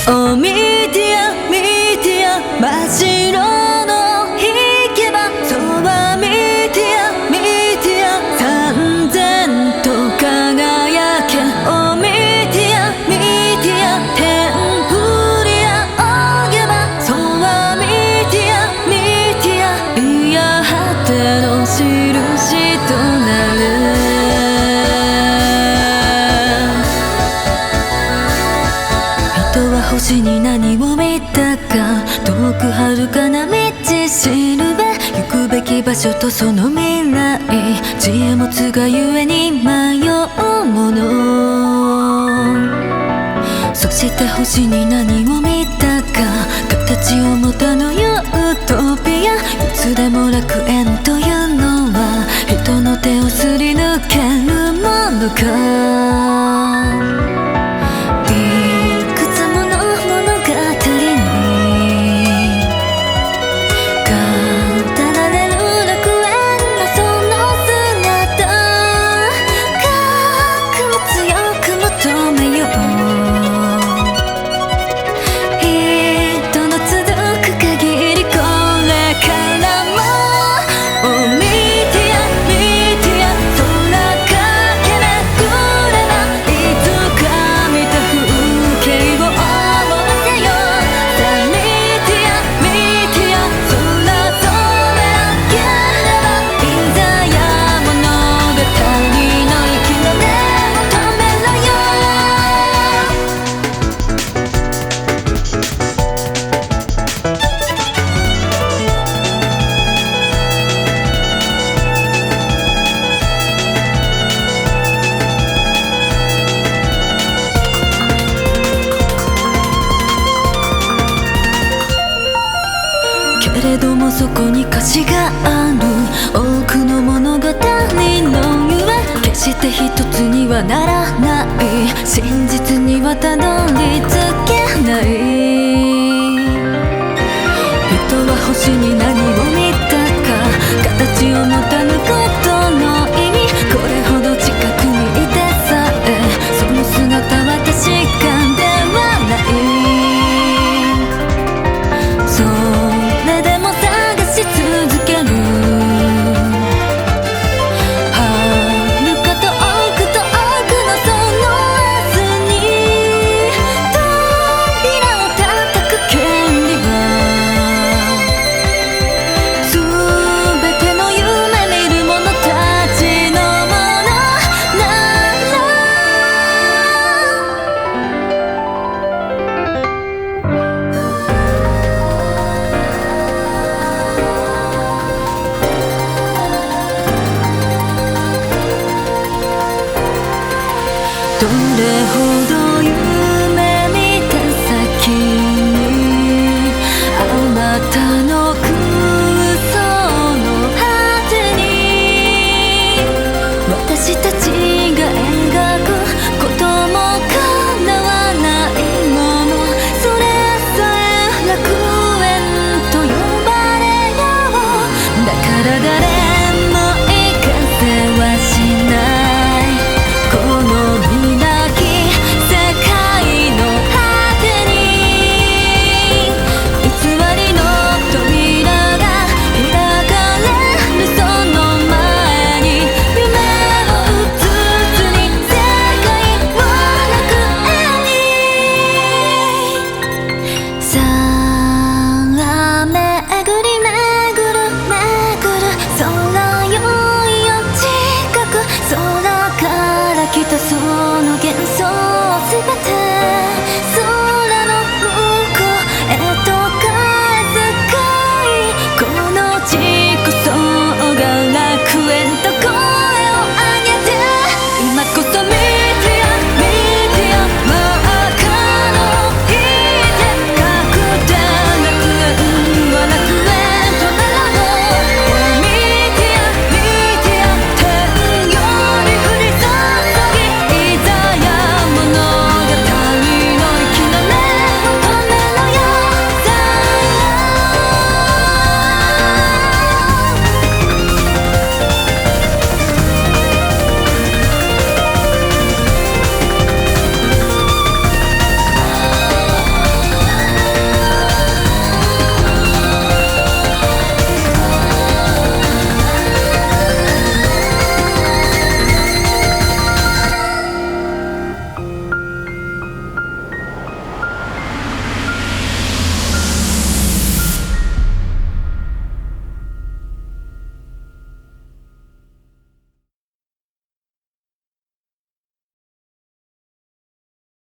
Oh media media 真っ白の引けばそうはメディアメディア燦然と輝け Oh media media 天振り仰げばそうはメディアメディアいや果ての印となる星に何を見たか遠く遥かな道しるべ行くべき場所とその未来知恵持つがゆえに迷うものそして星に何を見たか形を持たぬユートピアいつでも楽園というのは人の手をすり抜けるものかけれどもそこに歌詞がある多くの物語のゆえ決して一つにはならない真実にはたどり着けない人は星に何を見たか形を持たぬことの意味これほど近くにいてさえその姿は確かではないどれほど夢見た先にあまたの空想の果てに私たち